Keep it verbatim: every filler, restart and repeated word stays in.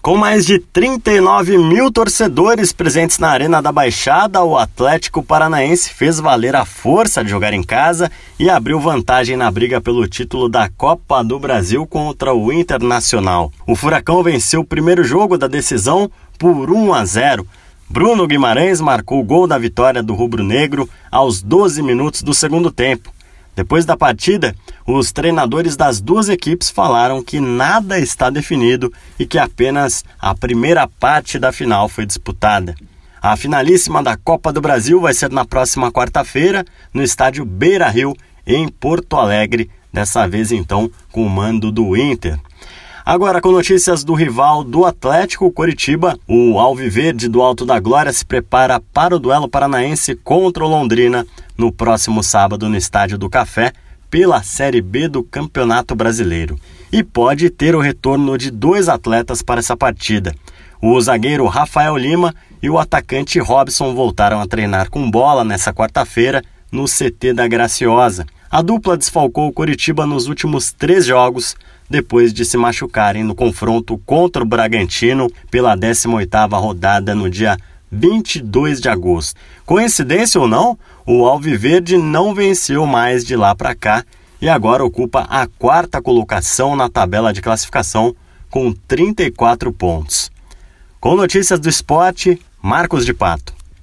Com mais de trinta e nove mil torcedores presentes na Arena da Baixada, o Atlético Paranaense fez valer a força de jogar em casa e abriu vantagem na briga pelo título da Copa do Brasil contra o Internacional. O Furacão venceu o primeiro jogo da decisão por um a zero. Bruno Guimarães marcou o gol da vitória do rubro-negro aos doze minutos do segundo tempo. Depois da partida, os treinadores das duas equipes falaram que nada está definido e que apenas a primeira parte da final foi disputada. A finalíssima da Copa do Brasil vai ser na próxima quarta-feira, no estádio Beira-Rio, em Porto Alegre, dessa vez então com o mando do Inter. Agora, com notícias do rival do Atlético, Coritiba, o Alviverde do Alto da Glória se prepara para o duelo paranaense contra o Londrina no próximo sábado no Estádio do Café, pela Série B do Campeonato Brasileiro. E pode ter o retorno de dois atletas para essa partida. O zagueiro Rafael Lima e o atacante Robson voltaram a treinar com bola nessa quarta-feira no C T da Graciosa. A dupla desfalcou o Coritiba nos últimos três jogos, depois de se machucarem no confronto contra o Bragantino pela décima oitava rodada no dia vinte e dois de agosto. Coincidência ou não, o Alviverde não venceu mais de lá para cá e agora ocupa a quarta colocação na tabela de classificação com trinta e quatro pontos. Com notícias do esporte, Marcos de Pato.